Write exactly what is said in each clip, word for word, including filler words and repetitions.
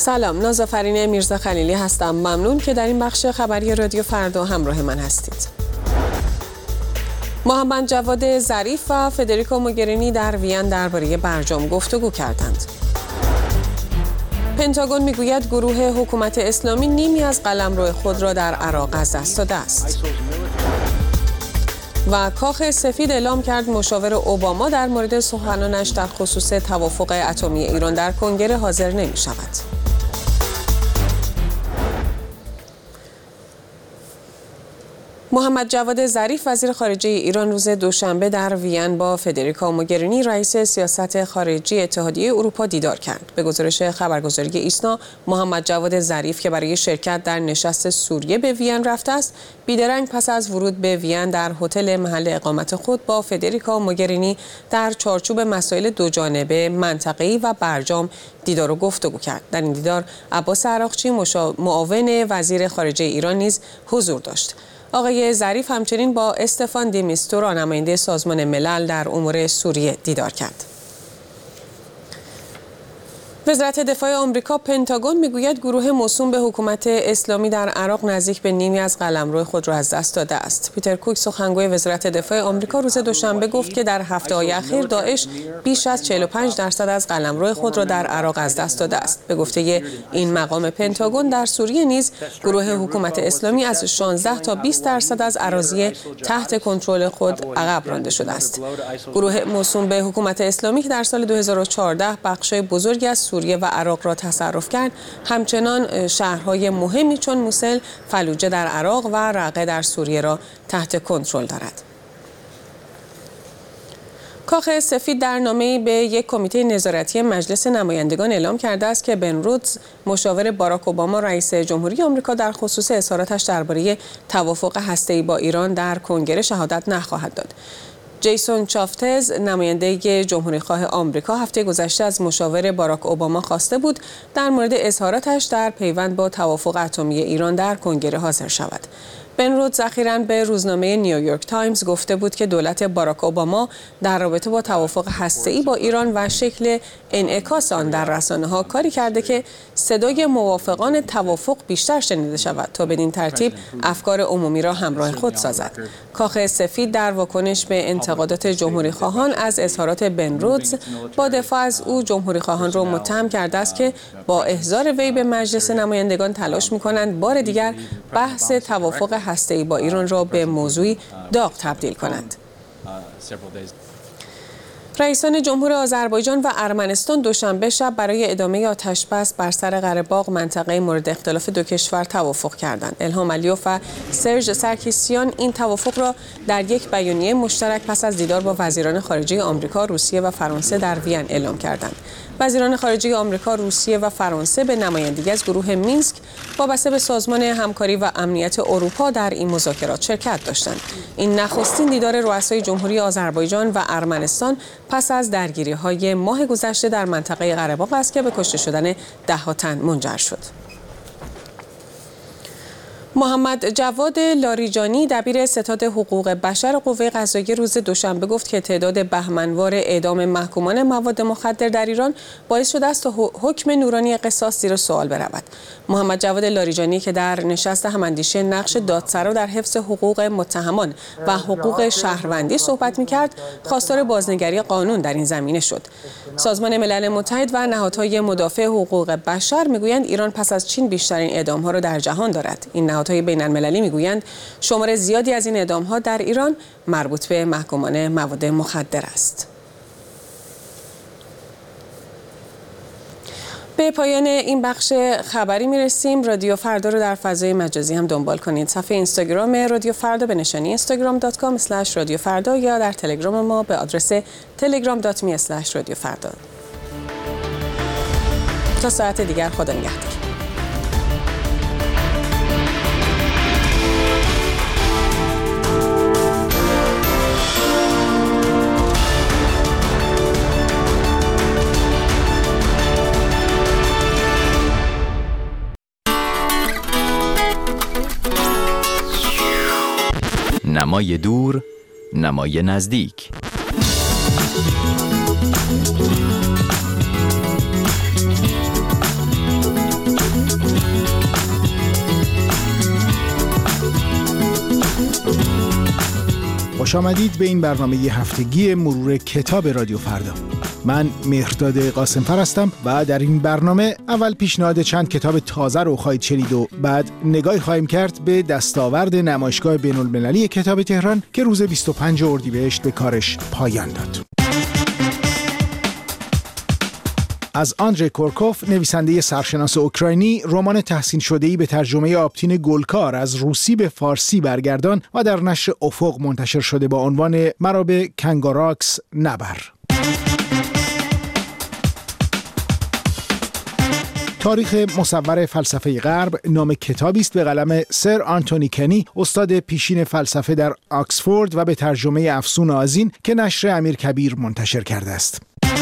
سلام، نازافرین میرزا خلیلی هستم. ممنون که در این بخش خبری رادیو فردا همراه من هستید. محمد جواد ظریف و فدریکا موگرینی در وین درباره برجام گفتگو کردند. پنتاگون میگوید گروه حکومت اسلامی نیمی از قلمرو خود را در عراق از دست داده است. و کاخ سفید اعلام کرد مشاور اوباما در مورد سخنانش در خصوص توافق اتمی ایران در کنگره حاضر نمی شود. محمد جواد ظریف وزیر خارجه ایران روز دوشنبه در وین با فدریکا موگرینی رئیس سیاست خارجی اتحادیه اروپا دیدار کرد. به گزارش خبرگزاری ایسنا، محمد جواد ظریف که برای شرکت در نشست سوریه به وین رفته است، بیدرنگ پس از ورود به وین در هتل محل اقامت خود با فدریکا موگرینی در چارچوب مسائل دوجانبه، منطقه‌ای و برجام دیدار و گفتگو کرد. در این دیدار عباس عراقچی معاون وزیر خارجه ایران نیز حضور داشت. آقای ظریف همچنین با استفان دی میستورا نماینده سازمان ملل در امور سوریه دیدار کرد. وزارت دفاع آمریکا پنتاگون میگوید گروه موسوم به حکومت اسلامی در عراق نزدیک به نیمی از قلمرو خود را از دست داده است. پیتر کوک سخنگوی وزارت دفاع آمریکا روز دوشنبه گفت که در هفته‌های اخیر داعش بیش از چهل و پنج درصد از قلمرو خود را در عراق از دست داده است. به گفته این مقام پنتاگون در سوریه نیز گروه حکومت اسلامی از شانزده تا بیست درصد از اراضی تحت کنترل خود عقب رانده شده است. گروه موسوم به حکومت اسلامی که در سال دو هزار و چهارده بخشای بزرگی از سوریه و عراق را تصرف کرد، همچنان شهرهای مهمی چون موسل، فلوجه در عراق و رقه در سوریه را تحت کنترل دارد. کاخ سفید در نامه‌ای به یک کمیته نظارتی مجلس نمایندگان اعلام کرده است که بن رودز مشاور باراک اوباما رئیس جمهوری آمریکا در خصوص اظهاراتش درباره توافق هسته‌ای با ایران در کنگره شهادت نخواهد داد. جیسون چافتز نماینده جمهوریخواه آمریکا هفته گذشته از مشاور باراک اوباما خواسته بود در مورد اظهاراتش در پیوند با توافق اتمی ایران در کنگره حاضر شود. بن رودز اخیراً به روزنامه نیویورک تایمز گفته بود که دولت باراک اوباما در رابطه با توافق هسته‌ای با ایران و شکل انعکاس آن در رسانه‌ها کاری کرده که صدای موافقان توافق بیشتر شنیده شود تا بدین ترتیب افکار عمومی را همراه خود سازد. کاخ سفید در واکنش به انتقادات جمهوریخواهان از اظهارات بن رودز با دفاع از او جمهوریخواهان را متهم کرده است که با احضار وی به مجلس نمایندگان تلاش می‌کنند بار دیگر بحث توافق هسته‌ای با ایران را به موضوعی داغ تبدیل کنند. رئیسان جمهور آذربایجان و ارمنستان دوشنبه شب برای ادامه آتش‌بس بر سر قره باغ، منطقه مورد اختلاف دو کشور، توافق کردند. الهام علیوف و سرژ سرکیسیان این توافق را در یک بیانیه مشترک پس از دیدار با وزیران خارجه آمریکا، روسیه و فرانسه در وین اعلام کردند. وزیران خارجه آمریکا، روسیه و فرانسه به نمایندگی از گروه مینسک وابسته به سازمان همکاری و امنیت اروپا در این مذاکرات شرکت داشتند. این نخستین دیدار رؤسای جمهوری آذربایجان و ارمنستان پس از درگیری‌های ماه گذشته در منطقه قره باغ است که به کشته شدن ده‌ها تن منجر شد. محمد جواد لاریجانی دبیر ستاد حقوق بشر قوه قضاییه روز دوشنبه گفت که تعداد بهمنوار اعدام محکومان مواد مخدر در ایران باعث شده است تا حکم نورانی قصاص زیر سوال برود. محمد جواد لاریجانی که در نشست هماندیشی نقش دادسرا در حفظ حقوق متهمان و حقوق شهروندی صحبت می‌کرد، خواستار بازنگری قانون در این زمینه شد. سازمان ملل متحد و نهادهای مدافع حقوق بشر می‌گویند ایران پس از چین بیشترین اعدام‌ها را در جهان دارد. این نهادهای بین‌المللی می‌گویند شمار زیادی از این اعدام‌ها در ایران مربوط به محکومان مواد مخدر است. به پایان این بخش خبری میرسیم. رادیو فردا رو در فضای مجازی هم دنبال کنید. صفحه اینستاگرام رادیو فردا به نشانی اینستاگرام دات کام اسلش رادیو فردا یا در تلگرام ما به آدرس تلگرام دات می اسلش رادیو فردا. تا ساعت دیگر، خدا نگهدار. نمای دور، نمای نزدیک. خوش آمدید به این برنامه هفتگی مرور کتاب رادیو فردا. من مهرداد قاسم‌فر هستم و در این برنامه اول پیشنهاد چند کتاب تازه رو خواهید شنید و بعد نگاهی خواهیم کرد به دستاورد نمایشگاه بین‌المللی کتاب تهران که روز بیست و پنجم اردیبهشت به کارش پایان داد. از آندری کورکوف، نویسنده سرشناس اوکراینی، رمان تحسین شده‌ای به ترجمه آبتین گلکار از روسی به فارسی برگردان و در نشر افق منتشر شده با عنوان مرا به کنگاراکس نبر. تاریخ مصور فلسفه غرب نام کتابی است به قلم سر آنتونی کنی، استاد پیشین فلسفه در آکسفورد و به ترجمه افسون آذین که نشر امیرکبیر منتشر کرده است.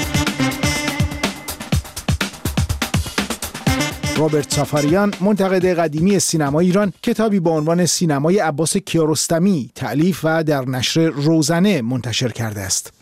روبرت سافاریان، منتقد قدیمی سینما ایران، کتابی با عنوان سینمای عباس کیارستمی تألیف و در نشر روزنه منتشر کرده است.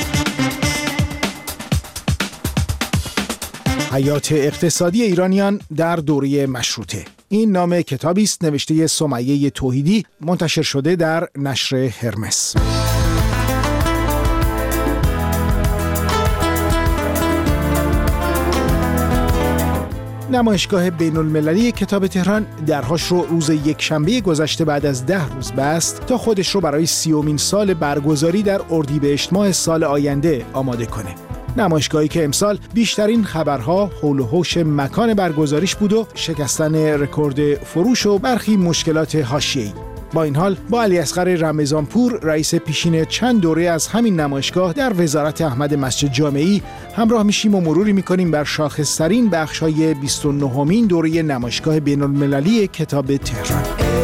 حیات اقتصادی ایرانیان در دوره مشروطه، این نام کتابی است نوشته سمیه توحیدی، منتشر شده در نشر هرمس. نمایشگاه بین‌المللی کتاب تهران درهاش رو روز یکشنبه گذشته بعد از ده روز بست تا خودش رو برای سیومین سال برگزاری در اردیبهشت ماه سال آینده آماده کنه. نمایشگاهی که امسال بیشترین خبرها حول و حوش مکان برگزاریش بود و شکستن رکورد فروش و برخی مشکلات حاشیه‌ای. با این حال با علیاصغر رمضانپور، رئیس پیشین چند دوره از همین نمایشگاه در وزارت احمد مسجد جامعی همراه میشیم و مروری میکنیم بر شاخص‌ترین بخش‌های بیست و نهمین دوره نمایشگاه بین‌المللی کتاب تهران.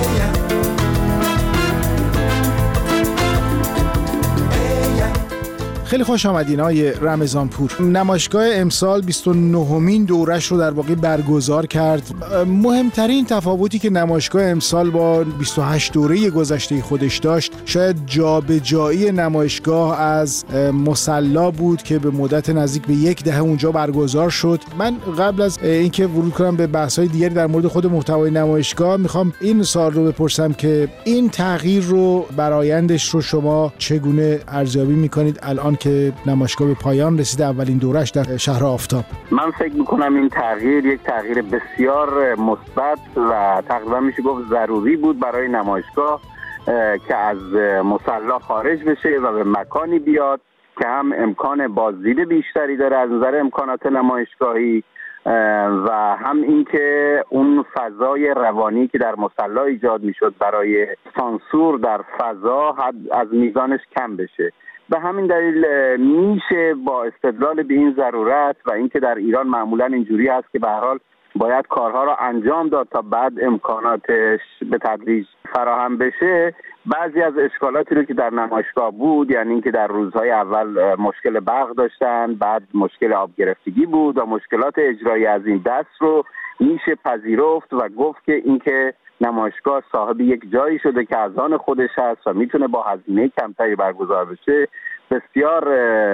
خیلی خوش آمدین آقای رمضانپور. نمایشگاه امسال بیست و نهمین دورش رو در واقع برگزار کرد. مهمترین تفاوتی که نمایشگاه امسال با بیست و هشت دوره گذشته خودش داشت شاید جابجایی نمایشگاه از مصلی بود که به مدت نزدیک به یک دهه اونجا برگزار شد. من قبل از اینکه ورود کنم به بحث‌های دیگری در مورد خود محتوای نمایشگاه میخوام این سوال رو بپرسم که این تغییر رو برآیندش رو شما چگونه ارزیابی میکنید الان که نمایشگاه به پایان رسیده اولین دورش در شهر آفتاب؟ من فکر میکنم این تغییر یک تغییر بسیار مثبت و تقریبا میشه گفت ضروری بود برای نمایشگاه که از مصلی خارج بشه و به مکانی بیاد که هم امکان بازدید بیشتری داره از نظر امکانات نمایشگاهی و هم اینکه اون فضای روانی که در مصلی ایجاد میشد برای سانسور در فضا از میزانش کم بشه. به همین دلیل میشه با استدلال به این ضرورت و اینکه در ایران معمولا اینجوری هست که به هر حال باید کارها را انجام داد تا بعد امکاناتش به تدریج فراهم بشه، بعضی از اشکالاتی رو که در نمایشگاه بود، یعنی اینکه در روزهای اول مشکل برق داشتن، بعد مشکل آب گرفتگی بود و مشکلات اجرایی از این دست رو میشه پذیرفت و گفت که اینکه نمایشگاه صاحب یک جایی شده که از آن خودش هست و میتونه با هزینه کمتری برگزار بشه، بسیار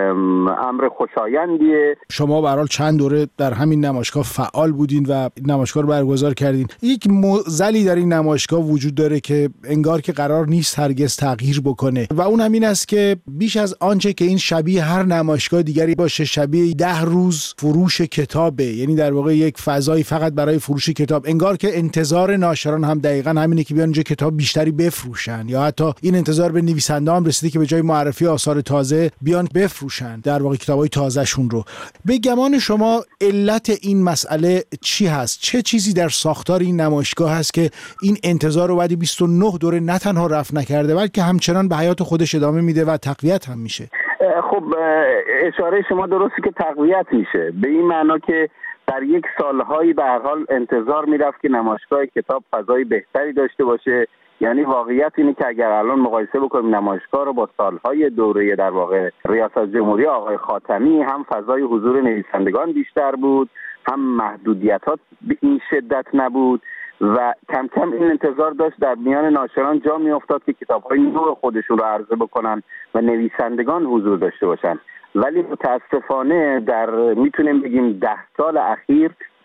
امر خوشایندیه. شما به هر حال چند دوره در همین نمایشگاه فعال بودین و نمایشگاه رو برگزار کردین. یک معضلی در این نمایشگاه وجود داره که انگار که قرار نیست هرگز تغییر بکنه و اون همین است که بیش از آنچه که این شبیه هر نمایشگاه دیگری باشه، شبیه ده روز فروش کتابه، یعنی در واقع یک فضایی فقط برای فروش کتاب. انگار که انتظار ناشران هم دقیقاً همینه که بیان اینجا کتاب بیشتری بفروشن، یا حتی این انتظار به نویسنده هم رسیده که به جای معرفی آثار تازه بیان بفروشن در واقع کتابای تازه‌شون رو. به گمان شما علت این مسئله چی هست؟ چه چیزی در ساختار این نمایشگاه هست که این انتظار رو بعد بیست و نه دوره نه تنها رفع نکرده بلکه همچنان به حیات خودش ادامه میده و تقویت هم میشه؟ خب اشاره شما درسته که تقویت میشه، به این معنا که در یک سالهایی به هر حال انتظار میرفت که نمایشگاه کتاب فضای بهتری داشته باشه. یعنی واقعیت اینه که اگر الان مقایسه بکنیم نمایشگاه رو با سالهای دوره در واقع ریاست جمهوری آقای خاتمی، هم فضای حضور نویسندگان بیشتر بود، هم محدودیتات به این شدت نبود و کم کم این انتظار داشت در میان ناشران جا می افتاد که کتاب‌های نو خودشون رو عرضه بکنن و نویسندگان حضور داشته باشن. ولی متاسفانه در میتونیم بگیم ده سال اخیر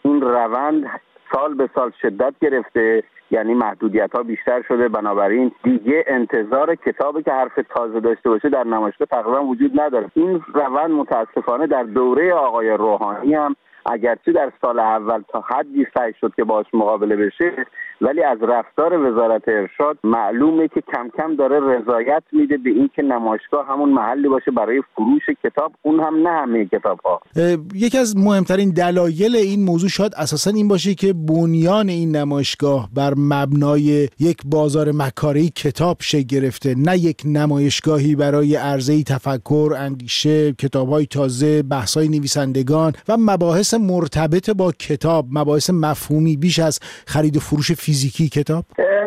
این روند سال به سال شدت گرفته، یعنی محدودیت ها بیشتر شده، بنابراین دیگه انتظار کتابی که حرف تازه داشته باشه در نمایشگاه تقریبا وجود نداره. این روند متاسفانه در دوره آقای روحانی هم اگرچه در سال اول تا حدی سعی شد که باهاش مقابله بشه، ولی از رفتار وزارت ارشاد معلومه که کم کم داره رضایت میده به این که نمایشگاه همون محلی باشه برای فروش کتاب، اون هم نه همه کتاب‌ها. یکی از مهمترین دلایل این موضوع شاید اساساً این باشه که بنیان این نمایشگاه بر مبنای یک بازار مکاری کتاب شکل گرفته، نه یک نمایشگاهی برای عرضه تفکر، اندیشه، کتاب‌های تازه، بحث‌های نویسندگان و مباحث مرتبط با کتاب، مباحث مفهومی بیش از خرید و فروش فیزیکی کتاب.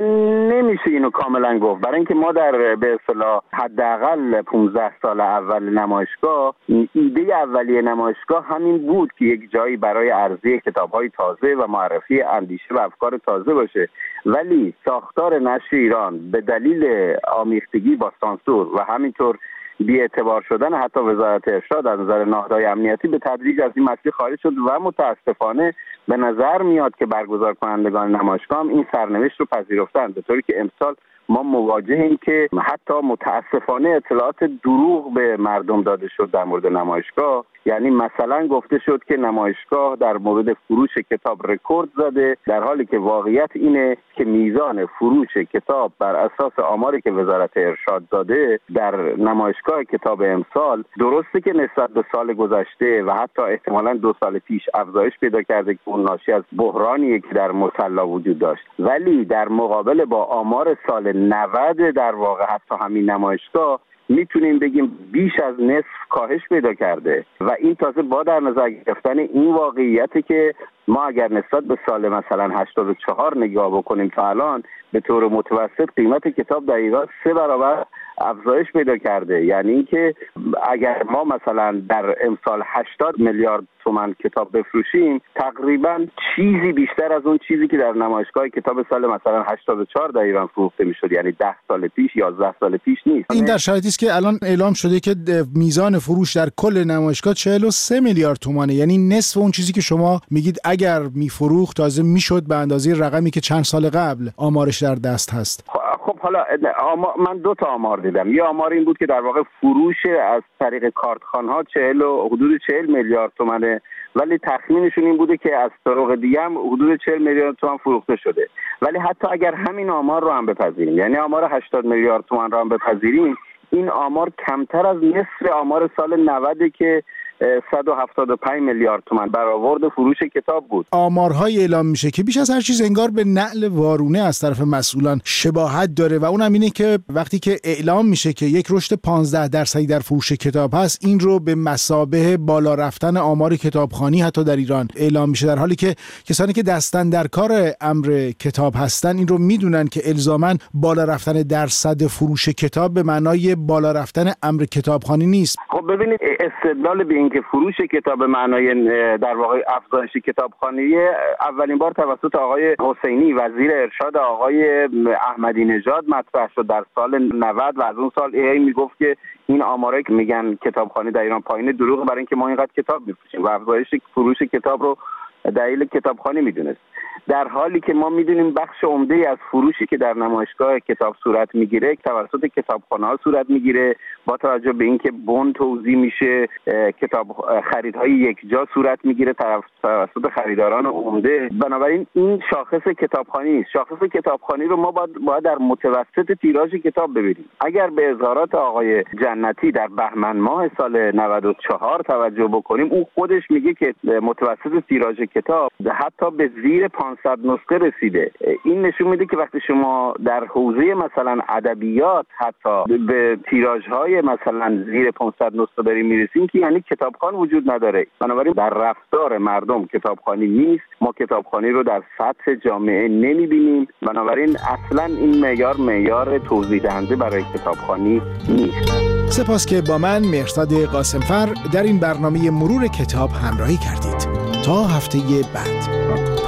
نمیشه اینو کاملا گفت، برای اینکه ما در به اصطلاح حداقل پانزده سال اول نمایشگاه، ایده اولیه نمایشگاه همین بود که یک جایی برای عرضه کتاب‌های تازه و معرفی اندیشه و افکار تازه باشه، ولی ساختار نشر ایران به دلیل آمیختگی با سانسور و همینطور بی‌اعتبار شدن حتی وزارت ارشاد از نظر نهادهای امنیتی به تدریج از این مسیر خارج شد و متاسفانه به نظر میاد که برگزار کنندگان نمایشگاه هم این سرنوشت رو پذیرفتند، به طوری که امسال ما مواجهیم که حتی متاسفانه اطلاعات دروغ به مردم داده شد در مورد نمایشگاه. یعنی مثلا گفته شد که نمایشگاه در مورد فروش کتاب رکورد زده، در حالی که واقعیت اینه که میزان فروش کتاب بر اساس آماری که وزارت ارشاد داده در نمایشگاه کتاب امسال درسته که نسبت به سال گذشته و حتی احتمالاً دو سال پیش افزایش پیدا کرده که اون ناشی از بحرانیه که در مصلا وجود داشت، ولی در مقابل با آمار سال نود در واقع حتی همین نمایشگاه میتونیم بگیم بیش از نصف کاهش پیدا کرده و این تازه با در نظر گرفتن این واقعیتی که ما اگر نسبت به سال مثلا هشتاد و چهار نگاه بکنیم تا الان به طور متوسط قیمت کتاب در ایران سه برابر افزایش پیدا کرده. یعنی اینکه اگر ما مثلا در امسال هشتاد میلیارد تومان کتاب بفروشیم، تقریبا چیزی بیشتر از اون چیزی که در نمایشگاه کتاب سال مثلا هشتاد و چهار در ایران فروخته میشد، یعنی ده سال پیش یازده سال پیش نیست. این در شرایطی است که الان اعلام شده که میزان فروش در کل نمایشگاه چهل و سه میلیارد تومانه، یعنی نصف اون چیزی که شما میگید اگر میفروخت تازه میشد به اندازه رقمی که چند سال قبل آمارش در دست هست. خب حالا من دو تا آمار دیدم. یه آمار این بود که در واقع فروش از طریق کارتخوان‌ها چهل و حدود چهل میلیارد تومانه، ولی تخمینشون این بوده که از طرق دیگه هم حدود چهل میلیارد تومان فروخته شده. ولی حتی اگر همین آمار رو هم بپذیریم، یعنی آمار هشتاد میلیارد تومان رو هم بپذیریم، این آمار کمتر از نصف آمار سال نود که صد و هفتاد و پنج میلیارد تومان برآورد فروش کتاب بود. آمارهای اعلام میشه که بیش از هر چیز انگار به نعل وارونه از طرف مسئولان شباهت داره و اونم اینه که وقتی که اعلام میشه که یک رشد پانزده درصدی در فروش کتاب هست، این رو به مثابه بالا رفتن آمار کتابخوانی حتی در ایران اعلام میشه، در حالی که کسانی که دستن در کار امر کتاب هستن این رو میدونن که الزاماً بالا رفتن درصد فروش کتاب به معنای بالا رفتن امر کتابخوانی نیست. خب ببینید استدلال به این که فروش کتاب به معنای در واقع افزایش کتابخوانی اولین بار توسط آقای حسینی وزیر ارشاد آقای احمدی نژاد مطرح شد در سال نود و از اون سال ای میگفت که این آمارایی که میگن کتابخوانی در ایران پایینه دروغه، برای اینکه ما اینقدر کتاب میفروشیم و افزایش فروش کتاب رو دلیل کتابخوانی میدونست، در حالی که ما میدونیم بخش عمده از فروشی که در نمایشگاه کتاب صورت میگیره توسط کتابخانه‌ها صورت میگیره، با توجه به اینکه بن توزیع میشه، کتاب خریدهای یک جا صورت میگیره توسط خریداران عمده. بنابراین این شاخص کتابخوانی است. شاخص کتابخوانی رو ما باید, باید در متوسط تیراژ کتاب ببینیم. اگر به اظهارات آقای جنتی در بهمن ماه سال نود و چهار توجه بکنیم، او خودش میگه که متوسط تیراژ کتاب حتی به زیر پانصد نسخه رسیده. این نشون میده که وقتی شما در حوزه مثلا ادبیات حتی به تیراژهای مثلا زیر پانصد نسخه داریم میرسیم که یعنی کتابخوان وجود نداره. بنابراین در رفتار مردم کتابخوانی نیست، ما کتابخوانی رو در سطح جامعه نمیبینیم، بنابراین اصلا این معیار معیار توضیح دهنده برای کتابخوانی نیست. سپاس که با من مهرزاد قاسمفر در این برنامه مرور کتاب همراهی کردید. تا هفته بعد.